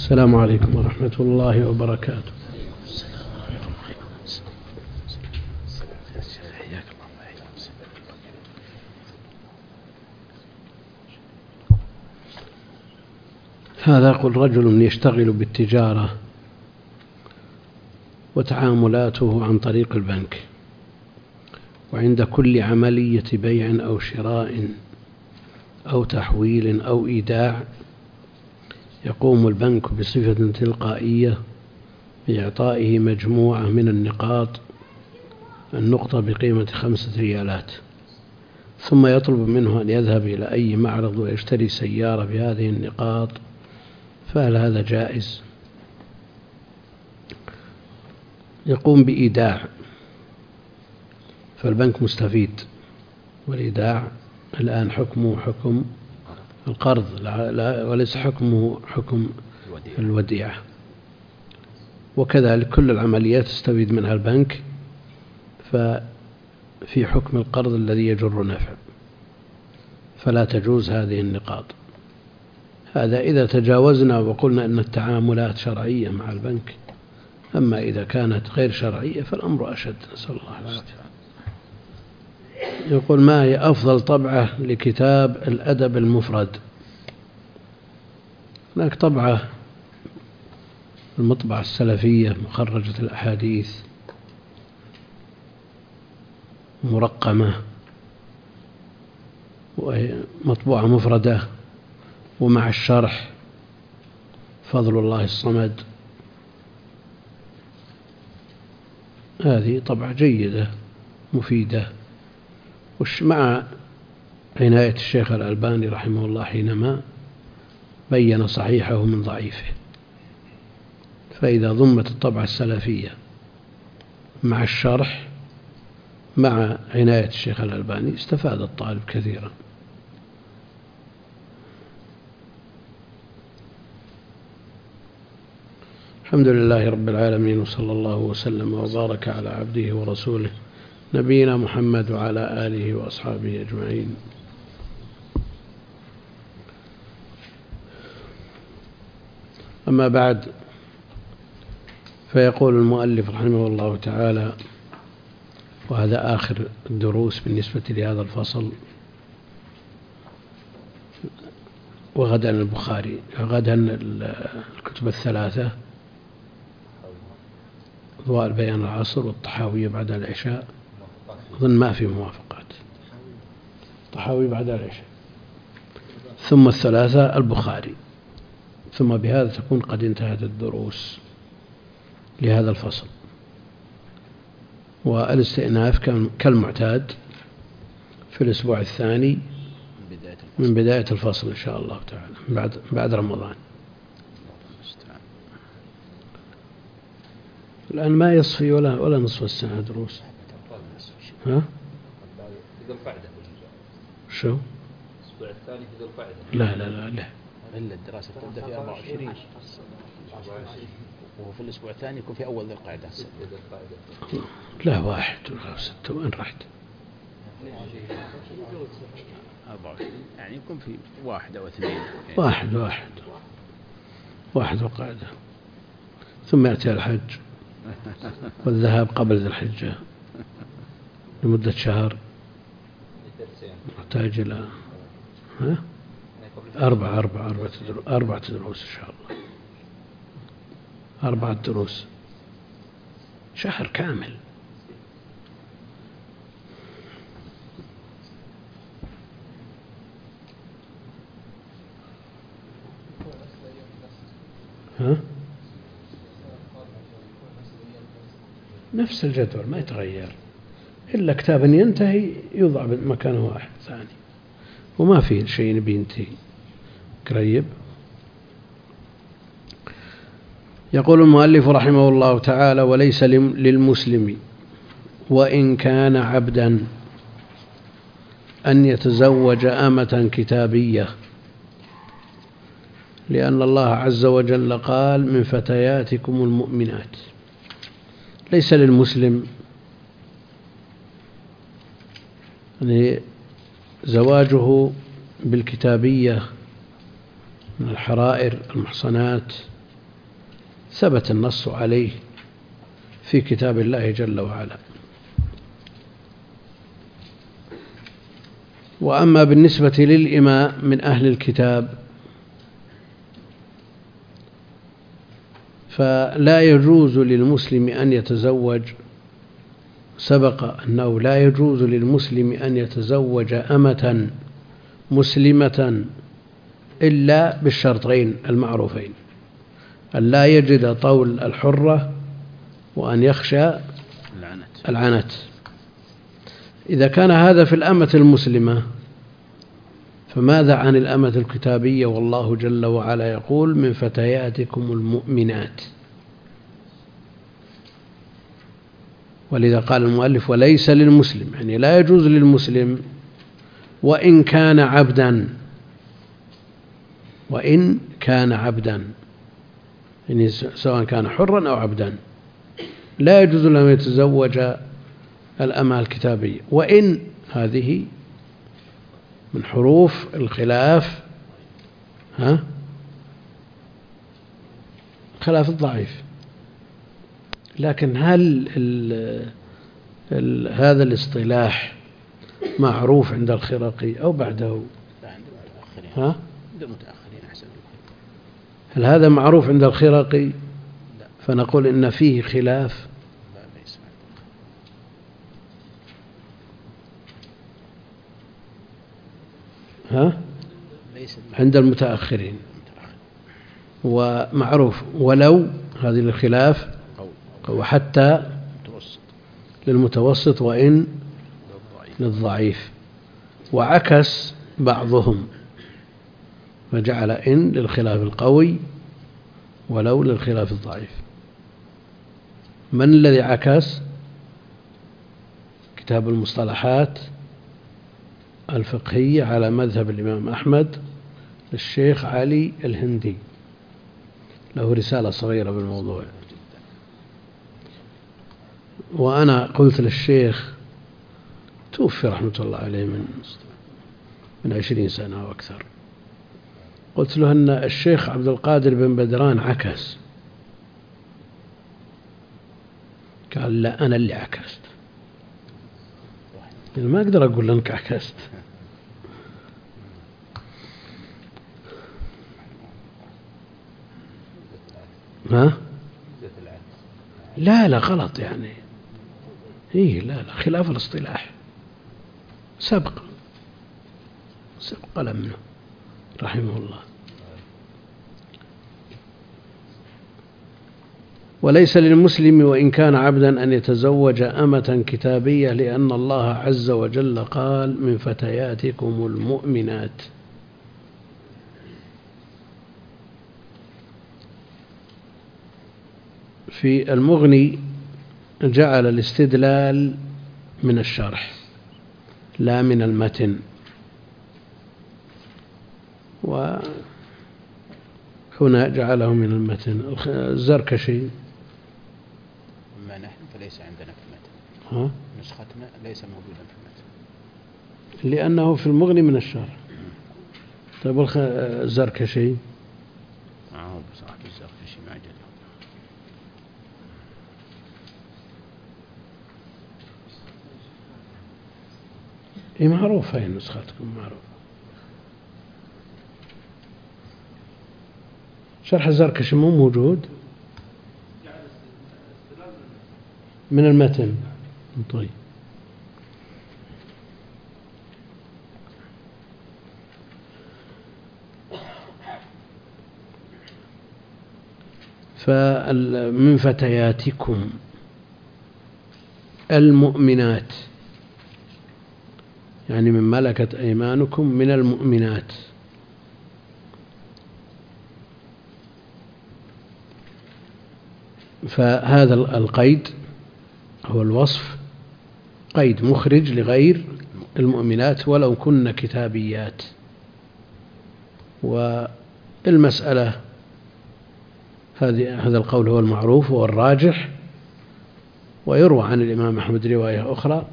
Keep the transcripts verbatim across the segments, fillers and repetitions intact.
السلام عليكم ورحمة الله وبركاته. هذا يقول رجل يشتغل بالتجارة وتعاملاته عن طريق البنك، وعند كل عملية بيع أو شراء أو تحويل أو إيداع يقوم البنك بصفة تلقائية بإعطائه مجموعة من النقاط، النقطة بقيمة خمسة ريالات، ثم يطلب منه أن يذهب إلى أي معرض ويشتري سيارة بهذه النقاط، فهل هذا جائز؟ يقوم بإيداع، فالبنك مستفيد، والإيداع الآن حكمه حكم القرض وليس حكمه حكم الوديعة، وكذلك كل العمليات تستفيد منها البنك، ففي حكم القرض الذي يجر نفع، فلا تجوز هذه النقاط. هذا إذا تجاوزنا وقلنا أن التعاملات شرعية مع البنك، أما إذا كانت غير شرعية فالأمر أشد، نسأل الله العافية. يقول: ما هي أفضل طبعة لكتاب الأدب المفرد؟ هناك طبعة المطبعة السلفية مخرجة الأحاديث مرقمة ومطبوعة مفردة ومع الشرح فضل الله الصمد، هذه طبعة جيدة مفيدة، مع عناية الشيخ الألباني رحمه الله حينما بين صحيحه من ضعيفه، فإذا ضمت الطبعة السلفية مع الشرح مع عناية الشيخ الألباني استفاد الطالب كثيرا. الحمد لله رب العالمين، وصلى الله وسلم وبارك على عبده ورسوله نبينا محمد وعلى آله وأصحابه أجمعين. أما بعد، فيقول المؤلف رحمه الله تعالى، وهذا آخر الدروس بالنسبة لهذا الفصل، وغدا البخاري، غدا الكتب الثلاثة، أضواء البيان العصر والطحاوية بعد العشاء، أظن ما في موافقات، الطحاوي بعد العشاء، ثم الثلاثة البخاري، ثم بهذا تكون قد انتهت الدروس لهذا الفصل. والاستئناف كالمعتاد في الأسبوع الثاني من بداية الفصل إن شاء الله تعالى بعد بعد رمضان. الآن ما يصفي ولا ولا نصف السنة دروس. ها؟ شو؟ الأسبوع الثاني في ذو القعدة. لا لا لا لا. إلا الدراسة تبدأ في أربعة وعشرين، وفي الأسبوع الثاني يكون في أول ذي القعدة. لا، واحد وستة، وين رحت؟ أربعة وعشرين يعني يكون في واحد أو اثنين. واحد واحد واحد وقعدة، ثم يأتي الحج والذهاب قبل ذي الحجة لمدة شهر، محتاج إلى ها؟ أربعة أربعة أربعة دروس أربعة دروس إن شاء الله، أربعة دروس، شهر كامل. ها؟ نفس الجدول ما يتغير، إلا كتاب ينتهي يوضع مكانه واحد ثاني، وما فيه شيء بينتهي قريب. يقول المؤلف رحمه الله تعالى: وليس للمسلم وإن كان عبدا أن يتزوج أمة كتابية، لأن الله عز وجل قال: من فتياتكم المؤمنات. ليس للمسلم يعني زواجه بالكتابية من الحرائر المحصنات ثبت النص عليه في كتاب الله جل وعلا. وأما بالنسبة للإماء من أهل الكتاب فلا يجوز للمسلم أن يتزوج، سبق أنه لا يجوز للمسلم أن يتزوج أمة مسلمة إلا بالشرطين المعروفين: أن لا يجد طول الحرة، وأن يخشى العنت. إذا كان هذا في الأمة المسلمة، فماذا عن الأمة الكتابية؟ والله جل وعلا يقول: من فتياتكم المؤمنات. ولذا قال المؤلف: وليس للمسلم، يعني لا يجوز للمسلم وإن كان عبدا، وإن كان عبدا، يعني سواء كان حرا أو عبدا، لا يجوز له أن يتزوج الأمة الكتابية. وإن هذه من حروف الخلاف، ها خلاف الضعيف. لكن هل ال ال هذا الاصطلاح معروف عند الخرقي أو بعده؟ ها؟ هل هذا معروف عند الخرقي فنقول إن فيه خلاف؟ ها؟ عند المتأخرين ومعروف، ولو هذه الخلاف، وحتى للمتوسط وإن للضعيف. وعكس بعضهم فجعل إن للخلاف القوي ولو للخلاف الضعيف. من الذي عكس؟ كتاب المصطلحات الفقهية على مذهب الإمام أحمد للشيخ علي الهندي، له رسالة صغيرة بالموضوع. وأنا قلت للشيخ، توفي رحمة الله عليه من من عشرين سنة أو أكثر، قلت له أن الشيخ عبد القادر بن بدران عكس. قال: لا، أنا اللي عكست. ما أقدر أقول أنك عكست. ها؟ لا لا غلط يعني. إيه لا لا خلاف الاصطلاح، سبق سبق لمنه رحمه الله. وليس للمسلم وإن كان عبدا أن يتزوج أمة كتابية، لأن الله عز وجل قال: من فتياتكم المؤمنات. في المغني جعل الاستدلال من الشرح لا من المتن، وهنا جعله من المتن. الزركشي: أما نحن فليس عندنا في المتن. ها؟ نسختنا ليس موجودا في المتن لأنه في المغني من الشرح. طيب الزركشي؟ آه بصراحة الزركشي ما جاء. إيه معروف، هاي نسختكم معروف. شرح الزركشي مو موجود من المتن. طيب فمن فتياتكم المؤمنات، يعني من ملكت أيمانكم من المؤمنات. فهذا القيد هو الوصف، قيد مخرج لغير المؤمنات ولو كن كتابيات. والمسألة هذه هذا القول هو المعروف والراجح. ويروى عن الإمام أحمد رواية أخرى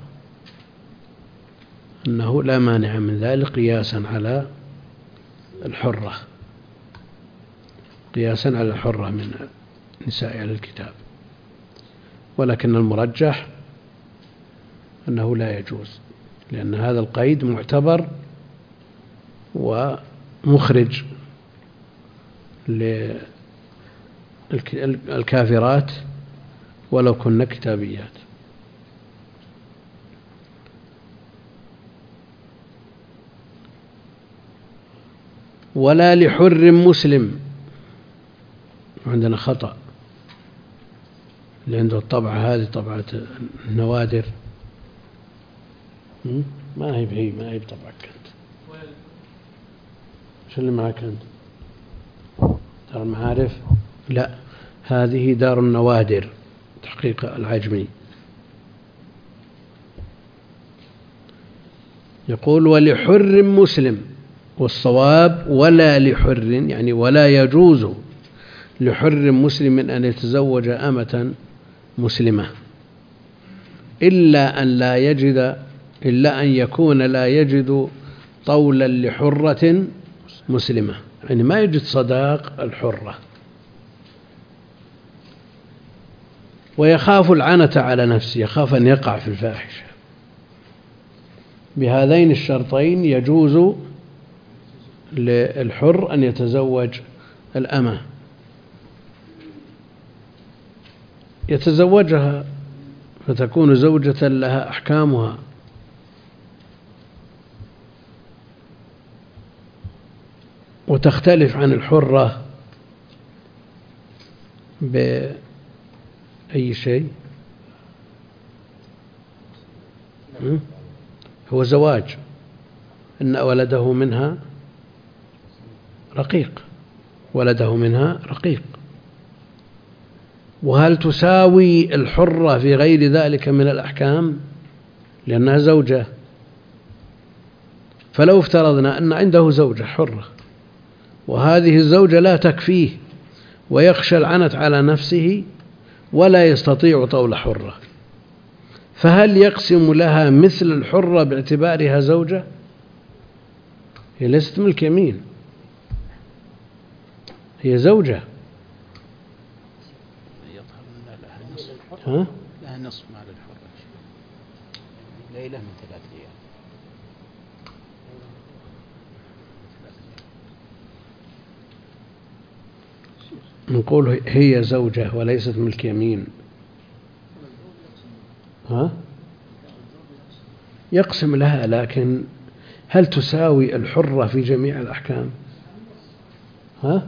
أنه لا مانع من ذلك قياسا على الحرة، قياسا على الحرة من نساء أهل الكتاب، ولكن المرجح أنه لا يجوز، لأن هذا القيد معتبر ومخرج للكافرات ولو كن كتابيات. ولا لحر مسلم، عندنا خطأ، اللي عنده الطبعة هذه طبعة النوادر ما هي بهي ما هي بطبعك أنت. شو اللي معك أنت؟ دار المعارف؟ لا، هذه دار النوادر تحقيق العجمي. يقول ولحر مسلم، والصواب ولا لحر، يعني ولا يجوز لحر مسلم أن يتزوج أمة مسلمة إلا أن لا يجد إلا أن يكون لا يجد طولا لحرة مسلمة، يعني ما يجد صداق الحرة، ويخاف العنة على نفسه، يخاف أن يقع في الفاحشة. بهذين الشرطين يجوز للحر أن يتزوج الأمة، يتزوجها فتكون زوجة لها أحكامها، وتختلف عن الحرة بأي شيء. هو زواج، إن ولده منها رقيق، ولده منها رقيق. وهل تساوي الحرة في غير ذلك من الأحكام؟ لأنها زوجة. فلو افترضنا أن عنده زوجة حرة وهذه الزوجة لا تكفيه ويخشى العنة على نفسه ولا يستطيع طول حرة، فهل يقسم لها مثل الحرة باعتبارها زوجة؟ هي ليست ملك يمين، هي زوجة. ها؟ لها نصف مال الحرة، ليلة من ثلاث أيام. نقول هي زوجة وليست ملك يمين. ها؟ يقسم لها، لكن هل تساوي الحرة في جميع الأحكام؟ ها؟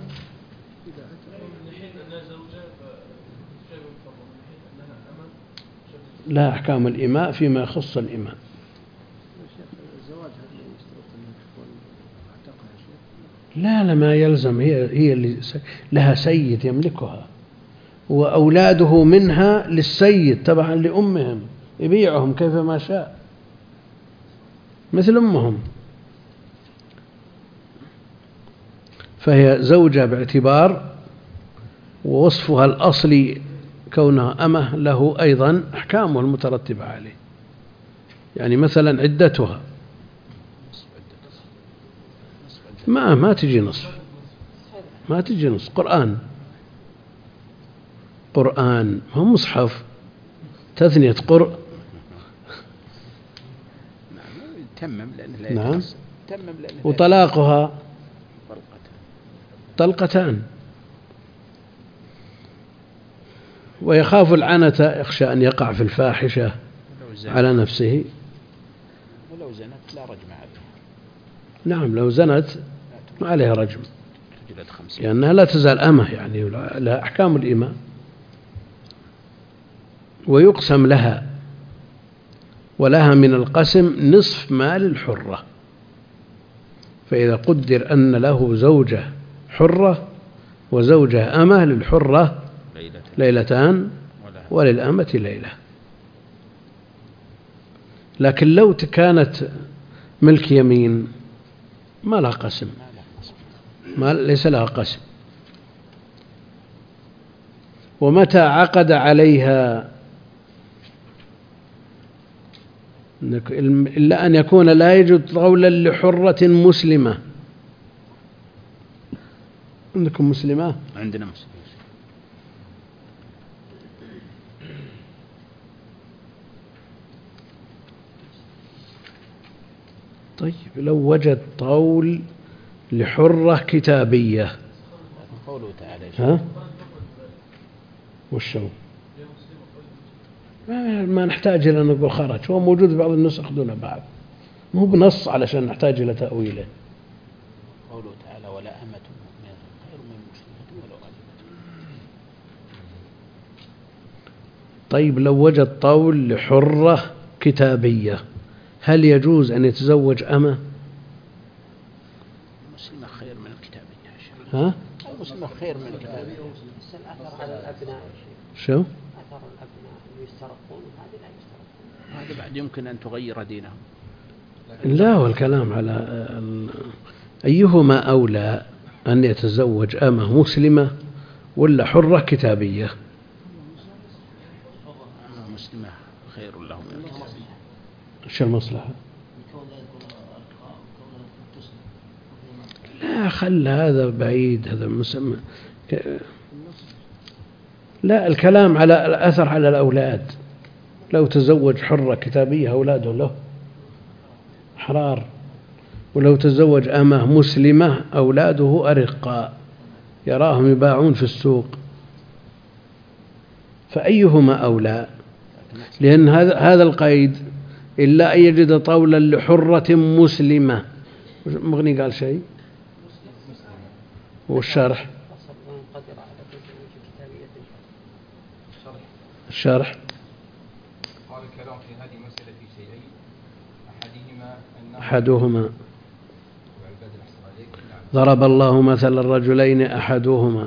لا أحكام الإماء فيما يخص الإماء. لا لا ما يلزم، هي هي اللي لها سيد يملكها، وأولاده منها للسيد تبعا لأمهم يبيعهم كيفما شاء مثل أمهم، فهي زوجة باعتبار، ووصفها الأصلي كونها أمه له أيضا أحكامه المترتبة عليه. يعني مثلا عدتها ما ما تجي نصف، ما تجي نصف. قرآن قرآن هم مصحف تثنية قرء. تمم لأنه نعم. تمم لأنه وطلاقها طلقتان. ويخاف العنة، يخشى أن يقع في الفاحشة على نفسه. ولو زنت لا رجم عليها. نعم لو زنت ما عليها رجم، لأنها لا تزال أمه، يعني لها أحكام الإماء. ويقسم لها، ولها من القسم نصف مال الحرة. فإذا قدر أن له زوجة حرة وزوجة أمة، للحرة ليلتان وللأمة ليلة. لكن لو كانت ملك يمين ما لها قسم، ما ليس لها قسم. ومتى عقد عليها إلا أن يكون لا يجد قولا لحرة مسلمة. عندكم مسلمة؟ عندنا مسلمة. طيب لو وجد طول لحرة كتابية. لكن قوله تعالى ها؟ وشو؟ ما, ما نحتاج إلى نقول خرج، هو موجود في بعض النسخ دون بعض، مو بنص علشان نحتاج إلى تأويله. قوله تعالى ولا أمة مؤمنة خير من مشركة ولو أعجبتكم. طيب لو وجد طول لحرة كتابية هل يجوز أن يتزوج أمة؟ المسلمة خير من الكتابية. ها؟ المسلمة خير من الكتابية. بس الأثر على الأبناء شو؟ أثر الأبناء يسترقون وهذه لا يسترقون. هذا بعد يمكن أن تغير دينهم. لا، والكلام على ال... أيهما أولى أن يتزوج أمة مسلمة ولا حرة كتابية؟ المسلمة خير له من الكتابية. شو المصلحة؟ لا، خل هذا بعيد، هذا مسمى. لا، الكلام على الأثر على الأولاد. لو تزوج حرة كتابية أولاده له أحرار، ولو تزوج أمة مسلمة أولاده أرقاء يراهم يباعون في السوق، فأيهما أولى؟ لأن هذا هذا القيد إلا أن يجد طولا لحرة مسلمة. مغني قال شيء والشرح الشرح قال الكلام في هذه المسألة في شيئين، أحدهما أنه أحدهما ضرب الله مثل الرجلين أحدهما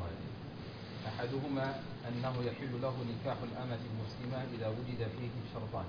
أحدهما أنه يحل له نكاح الأمة المسلمة إذا وجد فيه شرطان: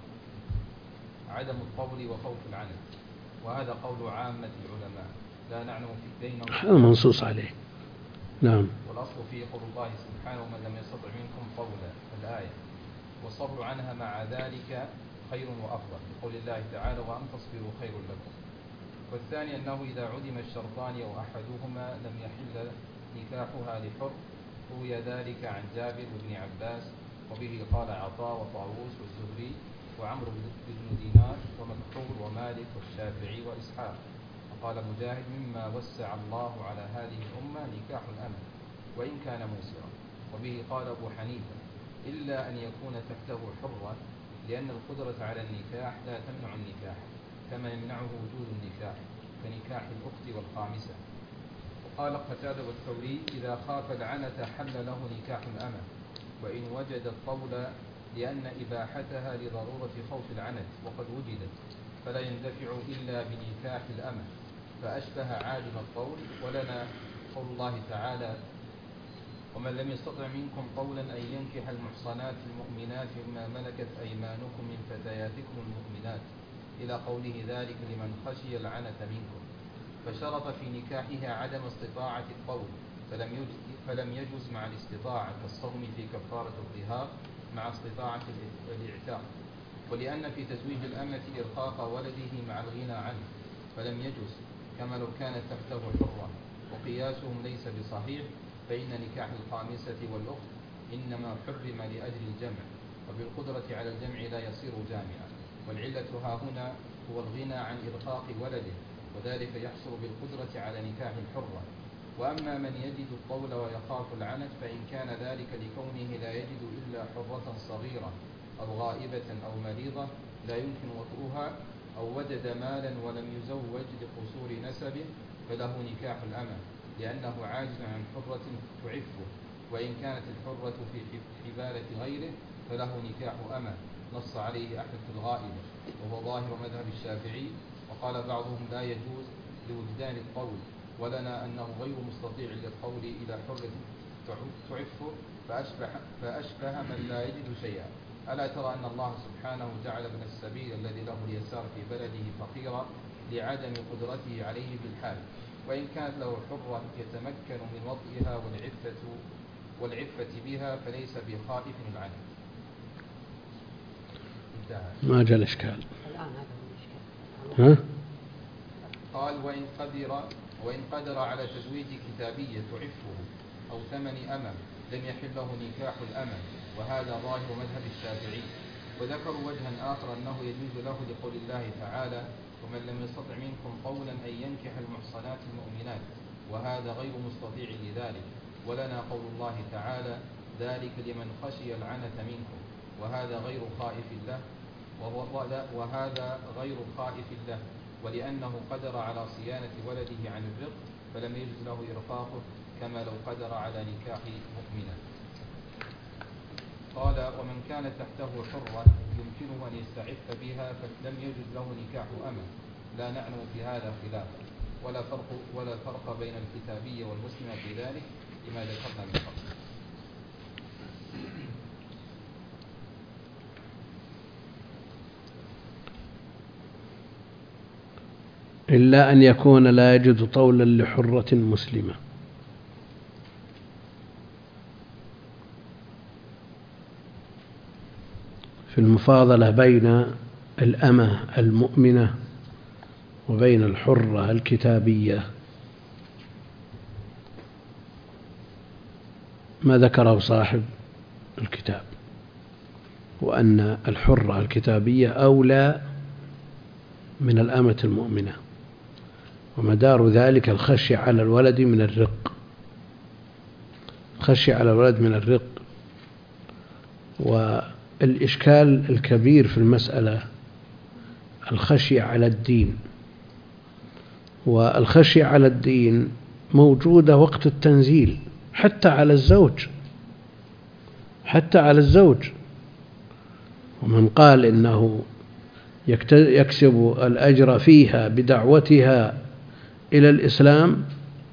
عدم الطول وخوف العنت، وهذا قول عامة العلماء لا نعلم في بينهم. هذا منصوص عليه. نعم. والأصل فيه قول الله سبحانه: من لم يستطع منكم طولا، الآية، والصبر عنها مع ذلك خير وأفضل، لقول الله تعالى: وأن تصبروا خير لكم. والثاني أنه إذا عدم الشرطان أو أحدهما لم يحل نكاحها لحر، روي ذلك عن جابر بن عباس، وبه قال عطاء وطاووس والزهري وعمرو بن دينار ومكحول ومالك والشافعي وإسحاق. وقال مجاهد: مما وسع الله على هذه الأمة نكاح الأمة وإن كان موسرا. وبه قال أبو حنيفة: إلا أن يكون تحته حرة، لأن القدرة على النكاح لا تمنع النكاح، كما يمنعه وجود النكاح كنكاح الأخت والخامسة. وقال قتادة والثوري: إذا خاف العنة حل له نكاح الأمة وإن وجد الطول، لأن إباحتها لضرورة خوف العنت وقد وجدت، فلا يندفع إلا بنكاح الأمة، فأشبه عادم الطول. ولنا قول الله تعالى: ومن لم يستطع منكم طولا أن ينكح المحصنات المؤمنات مما ملكت أيمانكم من فتياتكم المؤمنات، إلى قوله: ذلك لمن خشي العنة منكم. فشرط في نكاحها عدم استطاعة الطول، فلم يجز, فلم يجز مع الاستطاعة، كالصوم في كفارة الظهار مع استطاعة الاعتاق. ولأن في تزويج الأمة إرقاق ولده مع الغنى عنه، فلم يجز، كما لو كانت تحته حرة. وقياسهم ليس بصحيح، فإن نكاح الخامسة والأخت إنما حرم لأجل الجمع، وبالقدرة على الجمع لا يصير جامعا. والعلة ها هنا هو الغنى عن إرقاق ولده، وذلك يحصل بالقدرة على نكاح الحرة. وأما من يجد الطول ويخاف العنت، فإن كان ذلك لكونه لا يجد إلا حرة صغيرة أو غائبة أو مريضة لا يمكن وطئها، أو وجد مالا ولم يزوج لقصور نسبه، فله نكاح الأمة، لأنه عاجز عن حرة تعفه. وإن كانت الحرة في حبالة غيره فله نكاح أمة، نص عليه أحمد في الغائبة، وهو ظاهر مذهب الشافعي. وقال بعضهم لا يجوز لوجدان الطول. ولنا أنه غير مستطيع للطول إلى حرة تعفه، فأشبه, فأشبه من لا يجد شيئا. ألا ترى أن الله سبحانه جعل ابن السبيل الذي له اليسار في بلده فقيرا لعدم قدرته عليه بالحال، وإن كانت له حرة يتمكن من وطئها والعفة, والعفة بها، فليس بخائف العنة. ما جاء الإشكال. الآن هذا هو الإشكال. ها؟ قال: وإن قدر وإن قدر على تزويج كتابية تعفه أو ثمن أمة لم يحل له نكاح الأمة، وهذا ظاهر مذهب الشافعي. وذكروا وجها آخر أنه يجوز له لقول الله تعالى: ومن لم يستطع منكم قولا أن ينكح المحصنات المؤمنات وهذا غير مستطيع لذلك. ولنا قول الله تعالى ذلك لمن خشي العنة منكم وهذا غير خائف له وهذا غير خائف له ولأنه قدر على صيانة ولده عن الرق فلم يجز له إرفاقه كما لو قدر على نكاح مؤمنة. قال ومن كان تحته حرة يمكنه أن يستعف بها فلم يجز له نكاح أمة لا نعلم في هذا خلافا ولا فرق, ولا فرق بين الكتابية والمسلمة في ذلك لما ذكرنا من قبل. إلا أن يكون لا يجد طولا لحرة مسلمة. في المفاضلة بين الأمة المؤمنة وبين الحرة الكتابية ما ذكره صاحب الكتاب، وأن الحرة الكتابية أولى من الأمة المؤمنة، ومدار ذلك الخشية على الولد من الرق، خشية على الولد من الرق. والإشكال الكبير في المسألة الخشية على الدين، والخشية على الدين موجودة وقت التنزيل حتى على الزوج، حتى على الزوج. ومن قال إنه يكسب الأجر فيها بدعوتها إلى الإسلام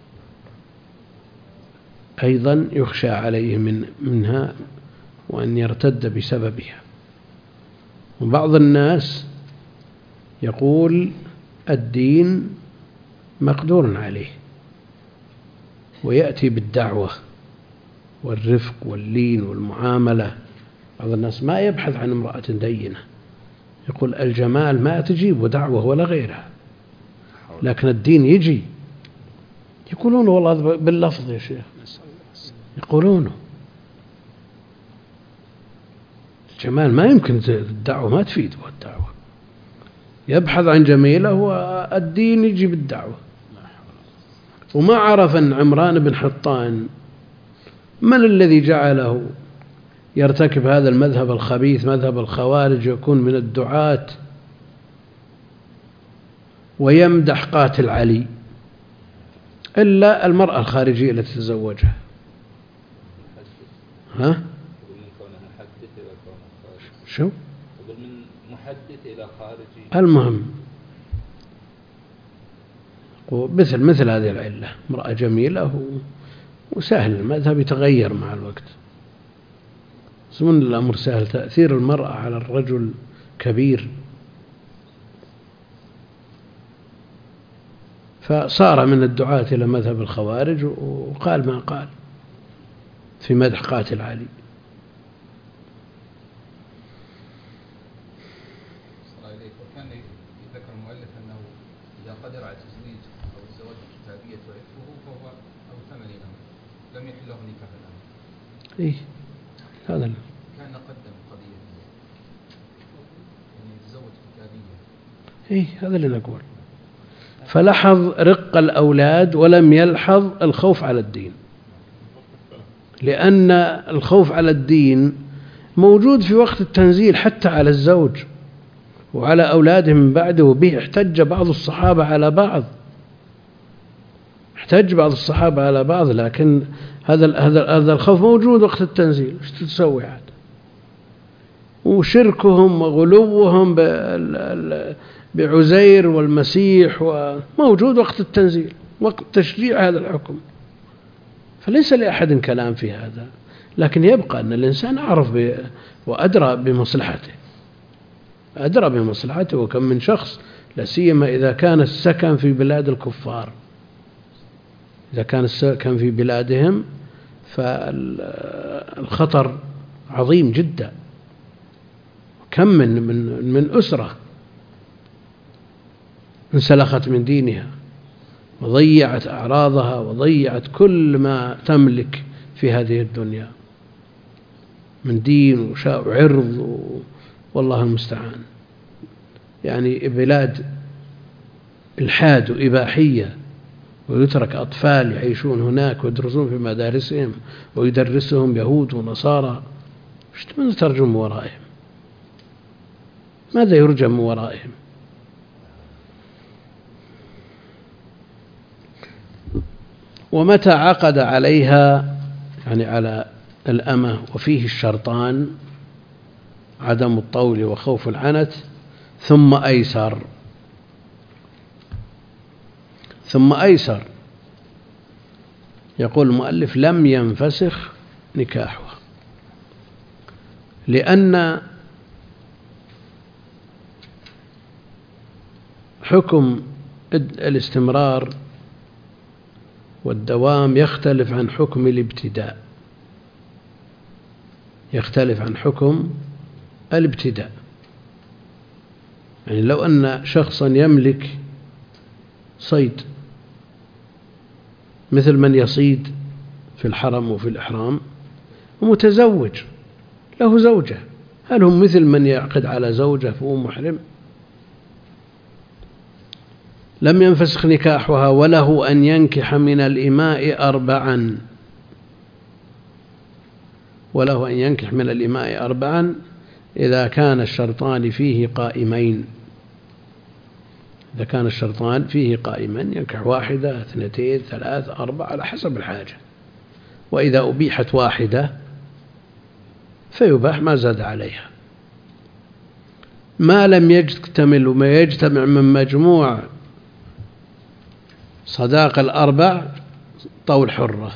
أيضا يخشى عليه من منها وأن يرتد بسببها. وبعض الناس يقول الدين مقدور عليه ويأتي بالدعوة والرفق واللين والمعاملة. بعض الناس ما يبحث عن امرأة دينة، يقول الجمال ما تجيب دعوة ولا غيرها، لكن الدين يجي. يقولون والله باللفظ يا شيخ، يقولونه الجمال ما يمكن، الدعوة ما تفيد والدعوة يبحث عن جميلة والدين يجي بالدعوة. وما عرف أن عمران بن حطان من الذي جعله يرتكب هذا المذهب الخبيث مذهب الخوارج، يكون من الدعاة ويمدح قاتل علي، إلا المرأة الخارجية التي تزوجها. ها؟ شو؟ من محدث إلى خارجي. المهم مثل مثل هذه العلة، امرأة جميلة وسهل المذهب يتغير مع الوقت. سمن الأمر سهل، تأثير المرأة على الرجل كبير. فصار من الدعاة إلى مذهب الخوارج وقال ما قال في مدح قاتل علي. وكان يذكر المؤلف أنه إذا قدر على التزويج أو الزواج الكتابية وعفه فهو أو ثمن لم يحل له نكاح الأمر. إيه هذا كان قدم قضية يعني يتزوج كتابية. إيه هذا اللي نقول. فلحظ رق الأولاد ولم يلحظ الخوف على الدين، لأن الخوف على الدين موجود في وقت التنزيل حتى على الزوج وعلى أولاده من بعده. وبه احتج بعض الصحابة على بعض، احتج بعض الصحابة على بعض، لكن هذا هذا هذا الخوف موجود وقت التنزيل. ايش تسوي عاد؟ وشركهم وغلوهم بعزير والمسيح وموجود وقت التنزيل، وقت تشريع هذا الحكم. فليس لأحد كلام في هذا، لكن يبقى أن الإنسان أعرف وأدرى بمصلحته، أدرى بمصلحته. وكم من شخص لا سيما إذا كان السكن في بلاد الكفار، إذا كان السكن في بلادهم فالخطر عظيم جدا. كم من من من أسرة انسلخت من دينها وضيعت أعراضها وضيعت كل ما تملك في هذه الدنيا من دين وعرض، والله المستعان. يعني بلاد إلحاد وإباحية، ويترك أطفال يعيشون هناك ويدرسون في مدارسهم ويدرسهم يهود ونصارى، ماذا ترجو من ورائهم؟ ماذا يرجى من ورائهم؟ ومتى عقد عليها، يعني على الأمة، وفيه الشرطان عدم الطول وخوف العنت، ثم أيسر ثم أيسر يقول المؤلف لم ينفسخ نكاحها، لأن حكم الاستمرار والدوام يختلف عن حكم الابتداء يختلف عن حكم الابتداء. يعني لو أن شخصا يملك صيد مثل من يصيد في الحرم وفي الإحرام ومتزوج له زوجة، هل هم مثل من يعقد على زوجة وهو محرم؟ لم ينفسخ نكاحها، وله أن ينكح من الإماء أربعا وله أن ينكح من الإماء أربعا إذا كان الشرطان فيه قائمين إذا كان الشرطان فيه قائمين ينكح واحدة اثنتين ثلاث أربع على حسب الحاجة. وإذا أبيحت واحدة فيباح ما زاد عليها، ما لم يكتمل وما يجتمع من مجموع صداق الأربع طول حرة.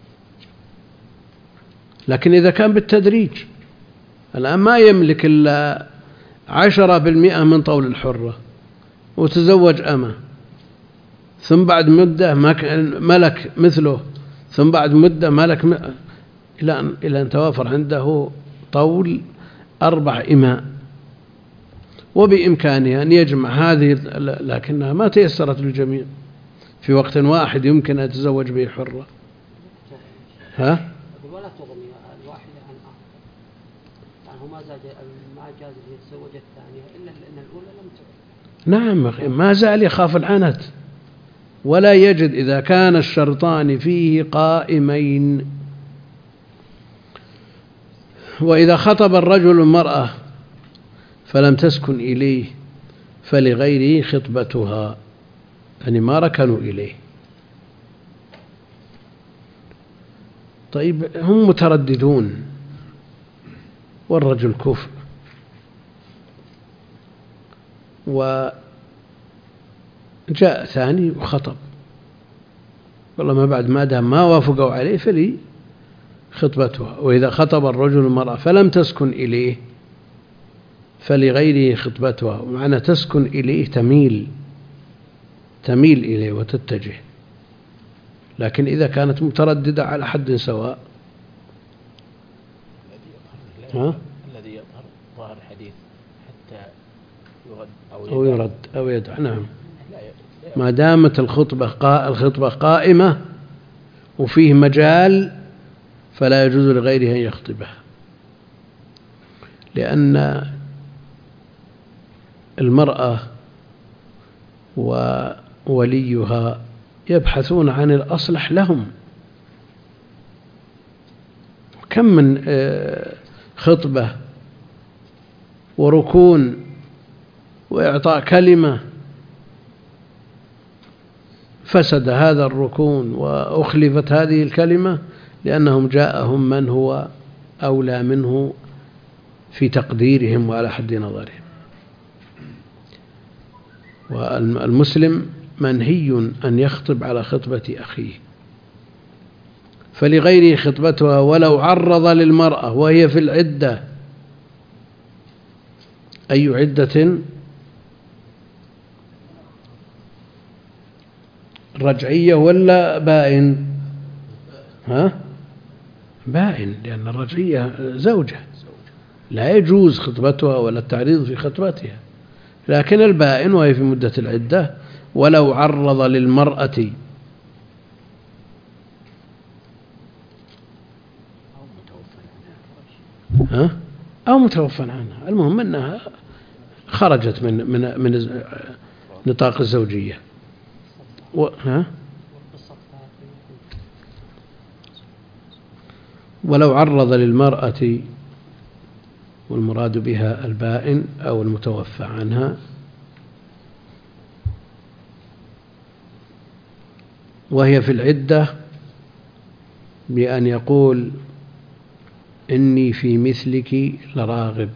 لكن إذا كان بالتدريج، الآن ما يملك إلا عشرة بالمئة من طول الحرة وتزوج أمة، ثم بعد مدة ملك مثله، ثم بعد مدة ملك م... إلى أن... إلى أن توافر عنده طول أربع إماء، وبإمكانها أن يجمع هذه، لكنها ما تيسرت للجميع في وقت واحد يمكن أن يتزوج به حرة. ها؟ ولا تغني الواحدة عن آخر، يعني هو ما زاد ما جاز يتزوج الثانية إلا أن الأولى لم تعد. نعم، ما زال يخاف العنت، ولا يجد إذا كان الشرطان فيه قائمين. وإذا خطب الرجل المرأة فلم تسكن إليه فلغيره خطبتها، يعني ما ركنوا إليه. طيب هم مترددون والرجل كفء، وجاء ثاني وخطب، والله ما بعد ما دام ما وافقوا عليه فلي خطبتها. وإذا خطب الرجل المرأة فلم تسكن إليه فلغيره خطبتها، ومعنى تسكن إليه تميل تميل إليه وتتجه. لكن إذا كانت مترددة على حد سواء، ها؟ الذي يظهر ظاهر الحديث حتى يرد أو, أو يرد أو يدع. نعم، ما دامت الخطبة الخطبة قائمة وفيه مجال فلا يجوز لغيره أن يخطبها، لأن المرأة ووليها يبحثون عن الأصلح لهم. كم من خطبة وركون وإعطاء كلمة فسد هذا الركون وأخلفت هذه الكلمة لأنهم جاءهم من هو أولى منه في تقديرهم وعلى حد نظرهم. والمسلم منهي أن يخطب على خطبة أخيه، فلغيره خطبتها ولو عرض للمرأة وهي في العدة. أي عدة؟ رجعية ولا بائن؟ ها؟ بائن، لأن الرجعية زوجة لا يجوز خطبتها ولا التعريض في خطبتها. لكن البائن وهي في مدة العدة ولو عرض للمرأة ها؟ أو متوفى عنها، المهم أنها خرجت من من من نطاق الزوجية. و... ها؟ ولو عرض للمرأة، والمراد بها البائن أو المتوفى عنها، وهي في العدة، بأن يقول إني في مثلك لراغب،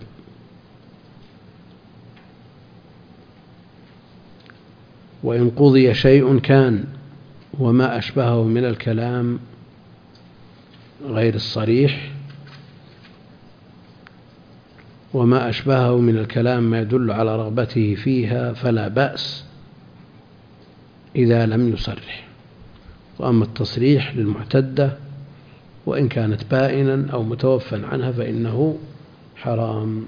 وإن قضي شيء كان، وما أشبهه من الكلام غير الصريح، وما أشبهه من الكلام ما يدل على رغبته فيها، فلا بأس إذا لم يصرح. وأما التصريح للمعتدة وإن كانت بائنا أو متوفى عنها فإنه حرام.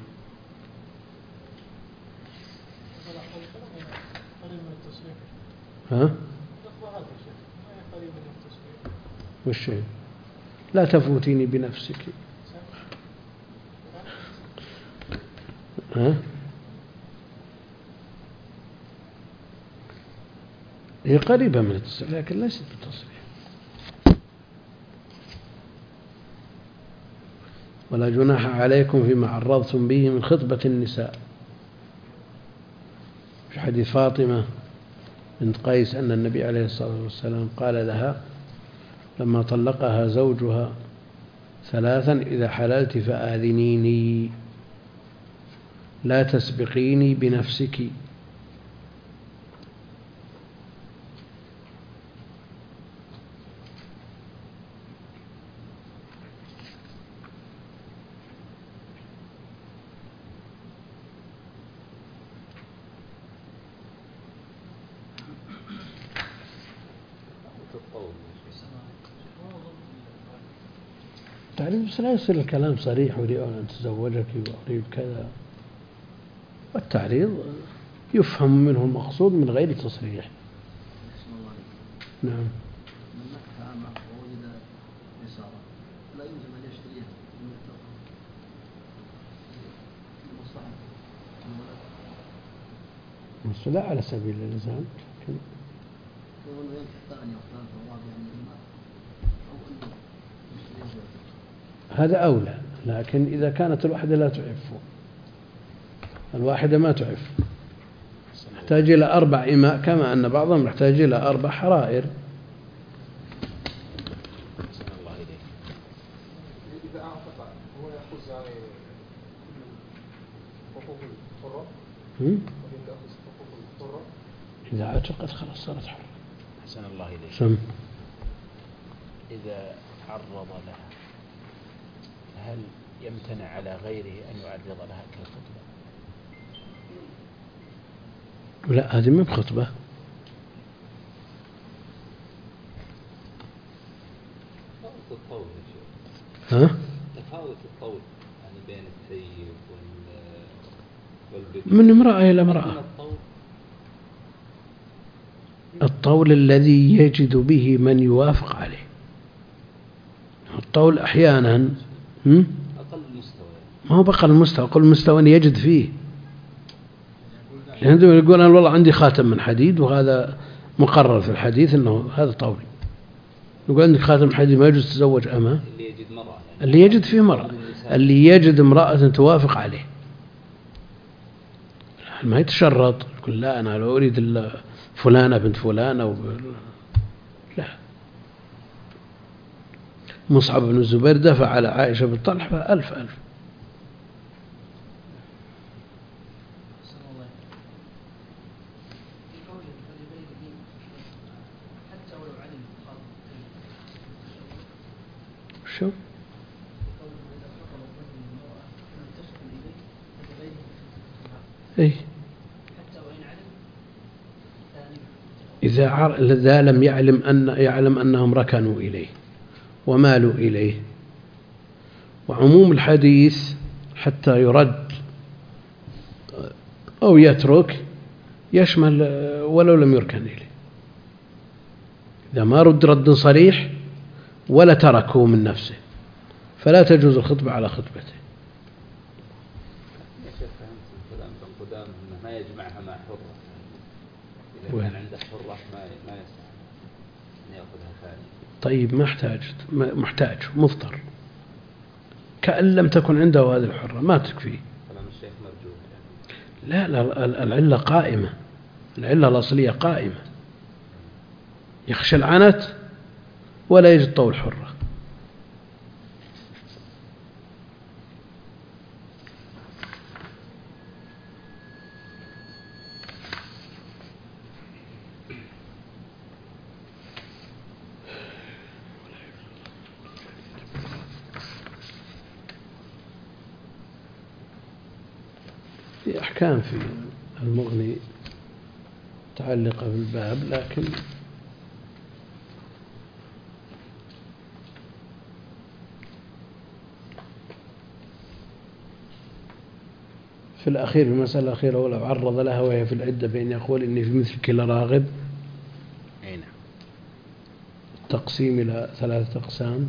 ها؟ وش لا تفوتيني بنفسك. ها؟ هي قريبة من التصريح لكن ليست بالتصريح. ولا جناح عليكم فيما عرضتم به من خطبة النساء. في حديث فاطمة بنت قيس أن النبي عليه الصلاة والسلام قال لها لما طلقها زوجها ثلاثا: إذا حللت فآذنيني، لا تسبقيني بنفسك. تعريف لا يصير الكلام صريح: أريد أن أتزوجك وأريد كذا. والتعريض يفهم منه المقصود من غير تصريح. نعم. بس لا على سبيل الإلزام، لكن هذا أولى. لكن إذا كانت الواحدة لا تعف، الواحدة ما تعف، يحتاج إلى أربع إماء، كما أن بعضهم يحتاج إلى أربع حرائر. إذا أعتق هو يأخذ يعني حقوق الحرة، إذا اعتقت خلاص صارت حرة. حسن الله إليك. سم. إذا تعرض لها هل يمتنع على غيره أن يعرض لها كالخطبة؟ لا، هذه ما بخطبة. تفاوت الطول يا شيخ. ها؟ تفاوت الطول يعني بين الثيب والبكر من امرأة إلى امرأة. الطول الذي يجد به من يوافق عليه. الطول أحيانا هم؟ أقل مستوى، ما هو بقى المستوى، أقل مستوى يجد فيه. لأنه يقول أنا والله عندي خاتم من حديد، وهذا مقرر في الحديث أنه هذا طول. يقول عندك خاتم من حديد ما يجوز تزوج أمه. اللي يجد مرأة يعني. اللي يجد فيه مرأة، اللي يجد امرأة توافق عليه، ما يتشرط يقول لا أنا لو أريد إلا فلانة بنت فلانة و... لا. مصعب بن الزبير دفع على عائشة بالطلحة ألف ألف. شو؟ إيه؟ إذا عر... إذا لم يعلم أن يعلم أنهم ركنوا إليه ومالوا إليه. وعموم الحديث حتى يرد أو يترك يشمل ولو لم يركن إليه. إذا ما رد رد صريح ولا تركه من نفسه فلا تجوز الخطبة على خطبته. يا شيخ فهمت الكلام في القدام أنه ما يجمعها مع حرة. وين؟ كان عنده حرة ما ما يسمع أن يأخذها ثاني. طيب ما احتاج محتاج مضطر كأن لم تكن عنده هذه الحرة ما تكفيه. كلام الشيخ مرجوح لا يعني. لا العلة قائمة، العلة الأصلية قائمة، يخشى العنت ولا يجد طول حرة. في أحكام في المغني متعلقة بالباب، لكن في الأخير في المسألة الأخيرة ولو عرض لها وهي في العدة بأن يقول إني في مثلك لراغب، أي نعم، التقسيم إلى ثلاثة أقسام.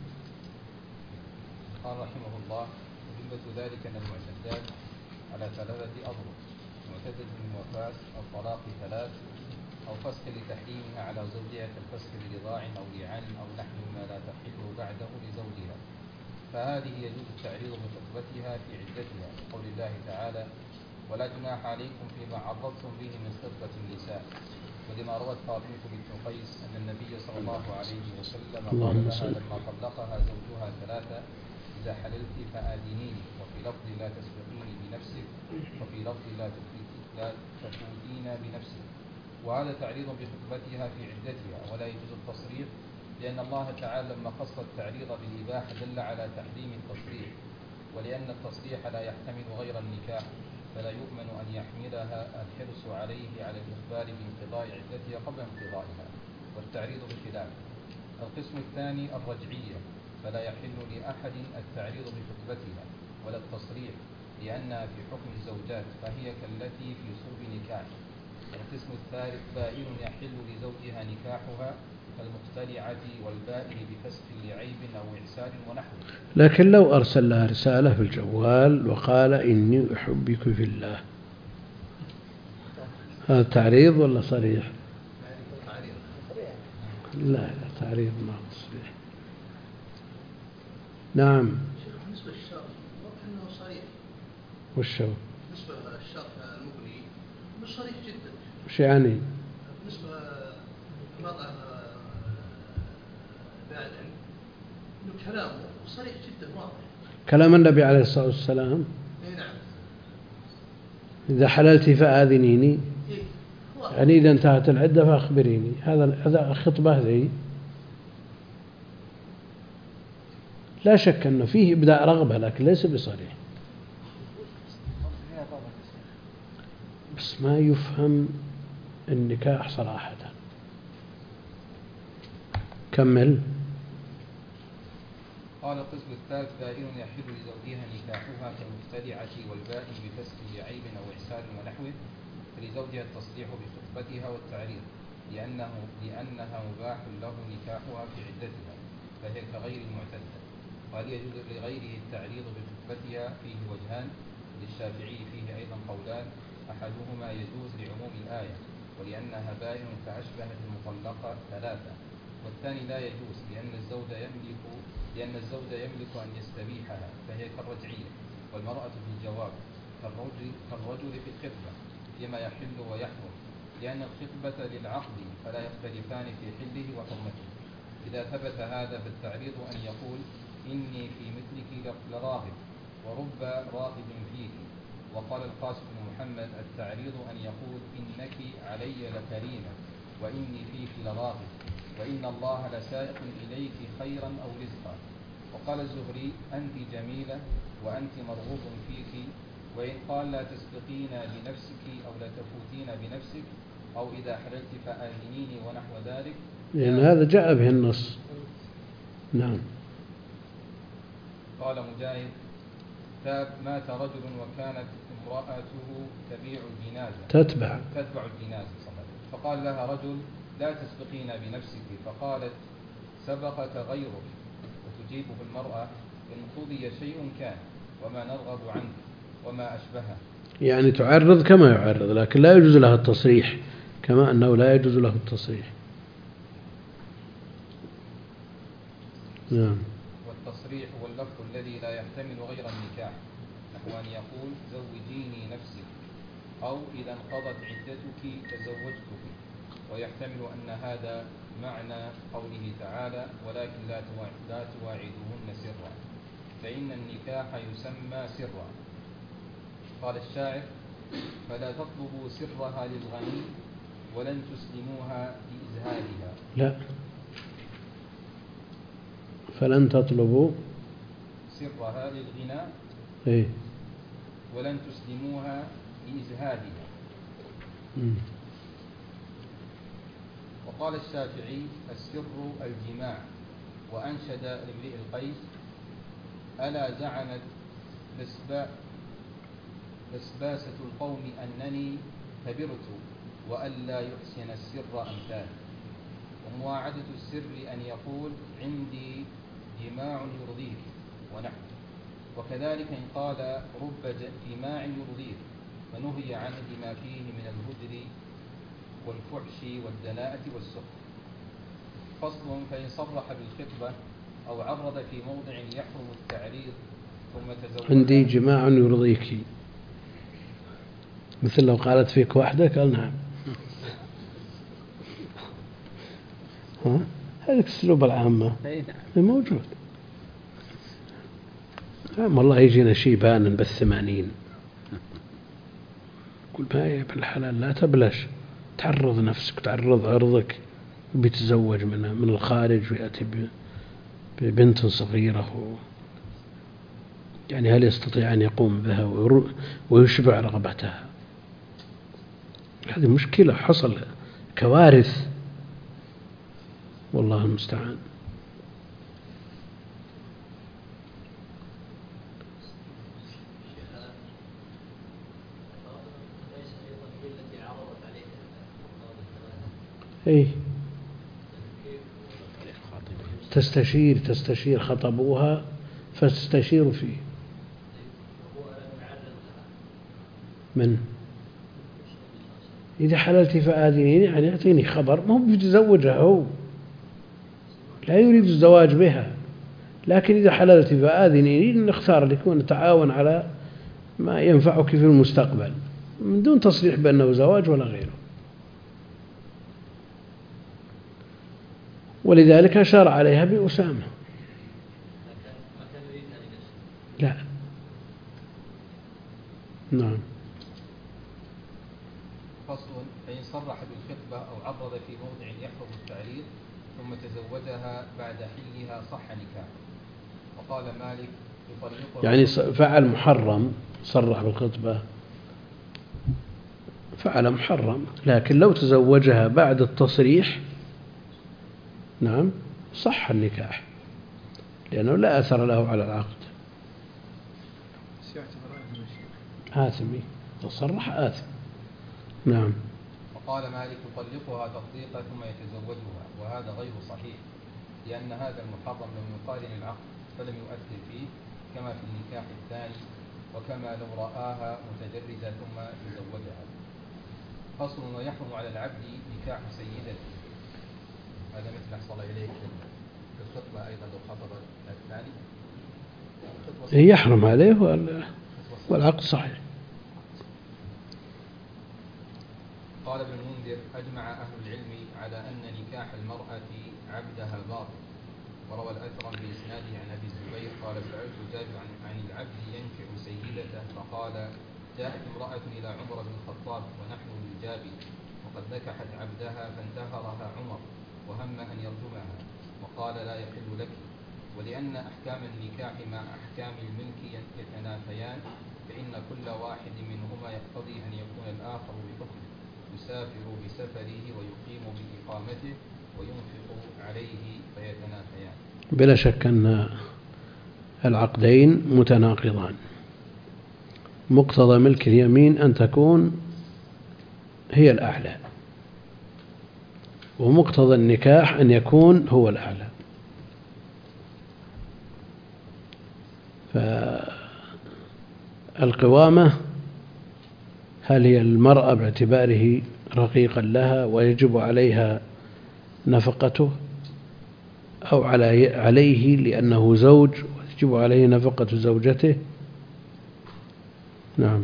قال رحمه الله: وجملة ذلك أن المعتدات على ثلاثة أضرب: معتدة بالوفاة أو طلاق ثلاث، أو فسخ لتحريمها على زوجها كالفسخ برضاع أو لعان أو نحو ما لا تحله بعده لزوجها، فهذه يجوز التعريض بخطبتها في عدتها، قول الله تعالى: ولا جناح عليكم فيما عرضتم به من خطبة النساء. ولما روت فاطمة بنت قيس أن النبي صلى الله عليه وسلم قال لها لما طلقها زوجها ثلاثة: إذا حللت فآذنيني، وفي لفظ لا تسبقيني بنفسك، وفي لفظ لا لا تفوتين بنفسك. وهذا تعريض بخطبتها في عدتها، ولا يجوز التصريح، لأن الله تعالى لما خص التعريض بالإباحة دل على تحريم التصريح، ولأن التصريح لا يحتمل غير النكاح، فلا يؤمن أن يحملها الحرص عليه على الإخبار بانقضاء عدتها قبل انقضائها، والتعريض بخلاف. القسم الثاني الرجعية، فلا يحل لأحد التعريض بخطبتها ولا التصريح، لأنها في حكم الزوجات فهي كالتي في صلب نكاح. القسم الثالث بائن يحل لزوجها نكاحها كالمختلعة والبائن بفسخ لعيب أو إعسار ونحوه. لكن لو أرسل لها رسالة في الجوال وقال إني أحبك في الله، هذا تعريض ولا صريح؟ لا لا تعريض ما هو صريح. نعم. بالنسبة للشرط أنه صريح. وش هو؟ بالنسبة للشرط المغني مش صريح جدا. وش يعني؟ بالنسبة للمرأة بعد إنه كلامه صريح جدا واضح. كلام النبي عليه الصلاة والسلام. إيه نعم. إذا حللت فآذنيني، إيه. يعني إذا انتهت العدة فأخبريني. هذا هذا خطبة ذي لا شك أنه فيه إبداء رغبة، لكن ليس بصريح. بس ما يفهم النكاح صراحة. كمل. قال القسم الثالث بائن يحل لزوجها نكاحها كالمختلعة والبائن بفسخ لعيب أو إحسان ونحوه، فلزوجها التصريح بخطبتها والتعريض، لأنه لأنها مباح له نكاحها في عدتها، فهي كغير المعتدة. وهل يجوز لغيره التعريض بخطبتها؟ فيه وجهان، للشافعي فيه أيضا قولان: أحدهما يجوز لعموم الآية ولأنها بائن فأشبهت المطلقة ثلاثة، والثاني لا يجوز لأن الزوج يملك لأن الزوج يملك أن يستبيحها، فهي كالرجعية. والمرأة في الجواب كالرجل, كالرجل في الخطبة فيما يحل ويحرم، لأن الخطبة للعقد فلا يختلفان في حله وحرمته. إذا ثبت هذا فالتعريض أن يقول: إني في مثلك لراغب، ورب راغب فيك. وقال القاسم بن محمد: التعريض أن يقول: إنك علي لكريمة، وإني فيك لراغب، وإن الله لسائق إليك خيرا أو رزقا. وقال الزهري: أنت جميلة وأنت مرغوب فيك. وإن قال: لا تسبقين بنفسك أو لا تفوتين بنفسك، أو إذا حللت فآذنيني ونحو ذلك، لأن هذا جاء به النص. نعم. قال مجاهد: مات رجل وكانت امرأته تبيع الجنازة تتبع تتبع الجنازة فقال لها رجل: لا تسبقين بنفسك، فقالت: سبقك غيرك. وتجيبه المرأة: إن قضي شيء كان وما نرغب عنه وما أشبهه. يعني تعرض كما يعرض، لكن لا يجوز لها التصريح كما أنه لا يجوز له التصريح. نعم. والتصريح هو اللفظ الذي لا يحتمل غير النكاح، نحو أن يقول زوجيني نفسك، أو إذا انقضت عدتك تزوجتك، ويحتمل أن هذا معنى قوله تعالى ولكن لا لا تواعدوهن سرا، فإن النكاح يسمى سرا. قال الشاعر فلا تطلبوا سرها للغني ولن تسلموها لإزهادها. لا، فلن تطلبوا سرها للغنى إيه؟ ولن تسلموها لإزهادها. مم. وقال الشافعي السر الجماع، وأنشد لامرئ القيس ألا زعمت بسباسة القوم أنني كبرت وألا يحسن السر أمثال. ومواعدة السر أن يقول عندي جماع يرضيك ونحو. وكذلك إن قال رب جماع يرضيك فنهي عنه لما فيه من الهجر والفحش والدناءة والسخط. فصل فإن صرح بالخطبة أو عرض في موضع يحرم التعريض ثم تزوج. عندي جماع يرضيك، مثل لو قالت فيك واحدة قال نعم. ها؟ هذه الأسلوب العامة موجود. نعم والله يجينا شيبانا بالثمانين قل ما هي بالحلال لا تبلش، تعرض نفسك تعرض عرضك، بيتزوج من من الخارج ويأتي ببنت صغيرة، يعني هل يستطيع أن يقوم بها ويشبع رغبتها؟ هذه مشكلة، حصل كوارث والله المستعان. إيه تستشير تستشير خطبوها فتستشير فيه. من إذا حللت فآذنيني يعني يعطيني خبر، ما هو بيتزوجها، هو لا يريد الزواج بها، لكن إذا حللت فآذنيني نختار لكون نتعاون على ما ينفعك في المستقبل من دون تصريح بأنه زواج ولا غيره. ولذلك أشار عليها بأسامة. لا نعم. فصل فإن صرح بالخطبة أو عرض في موضع يحرم التعريض ثم تزوجها بعد حلها صح نكاح. وقال مالك يطلقها، يعني فعل محرم، صرح بالخطبة فعل محرم، لكن لو تزوجها بعد التصريح نعم صح النكاح، لأنه لا أثر له على العقد. آثمي تصرح آثم. نعم. وقال مالك يطلقها تطليقا ثم يتزوجها، وهذا غير صحيح، لأن هذا المحرم لم يقارن العقد فلم يؤثر فيه كما في النكاح الثاني، وكما لو رآها متجردة ثم تزوجها. فصل ويحرم على العبد نكاح سيدته، هذا مثل حصل إليك في الخطبة أيضا لو خطب الثاني يحرم عليه والعقد صحيح. قال ابن المنذر أجمع أهل العلم على أن نكاح المرأة عبدها باطل. وروى الأثرم بإسناده عن أبي الزبير قال سألت جابر عن, عن العبد ينكح سيدته فقال جاءت امرأة إلى عمر بن الخطاب ونحن للجابر وقد نكحت عبدها فانتهرها عمر وهم أن يرجمها وقال لا يحل لك. ولأن أحكام النكاح مع أحكام الملك يتنافيان فإن كل واحد منهما يقتضي أن يكون الآخر بحكم، يسافر بسفره ويقيم بإقامته وينفق عليه فيتنافيان. بلا شك أن العقدين متناقضان. مقتضى ملك اليمين أن تكون هي الأعلى، ومقتضى النكاح أن يكون هو الأعلى. فالقوامة هل هي المرأة باعتباره رقيقا لها ويجب عليها نفقته، أو على عليه لأنه زوج ويجب عليه نفقة زوجته. نعم.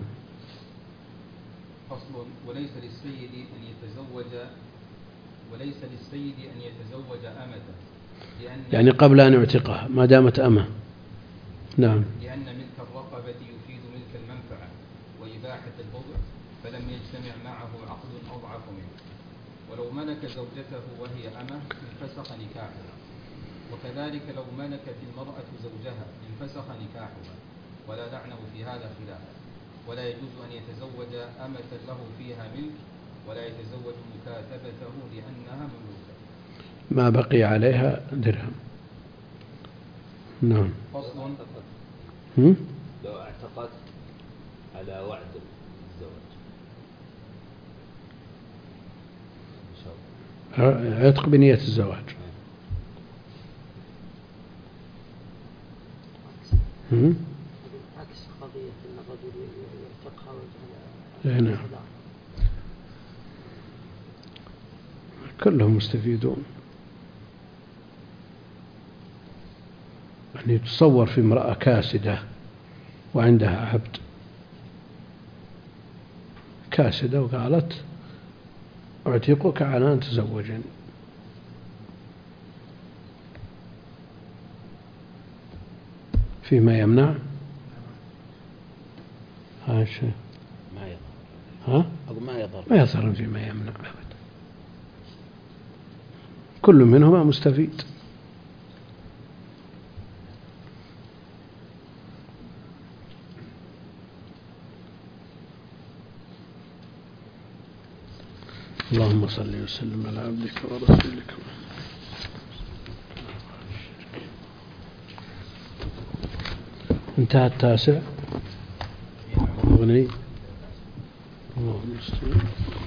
فصل. وليس للسيد أن يتزوج وليس للسيد أن يتزوج أمته لأن يعني قبل أن يعتقها ما دامت أمة. نعم. لأن ملك الرقبة يفيد ملك المنفعة وإباحة البضع، فلم يجتمع معه عقد أضعف منه. ولو ملك زوجته وهي أمة انفسخ نكاحها، وكذلك لو ملكت المرأة زوجها انفسخ نكاحها، ولا نعلم في هذا خلاف. ولا يجوز أن يتزوج أمة له فيها ملك، ولا يتزوج مكاتبته لأنها مملوكة ما بقي عليها درهم. نعم. فصل. هم؟ لو اعتقد على وعد الزواج إن شاء الله. عتق بنية الزواج. هم؟ عكس قضية أن الرجل يعتقها إيه نعم. كلهم مستفيدون. يعني يتصور في امرأة كاسدة وعندها عبد، كاسدة وقالت أعتقك على أن تزوجني، فيما يمنع هذا الشيء. ما يظهر. ها؟ أو ما يظهر. ما يظهر فيما يمنع أبدا. كل منهما مستفيد. اللهم صل وسلم على عبدك ورسولك. انتهى التاسع. أغني. اللهم صل.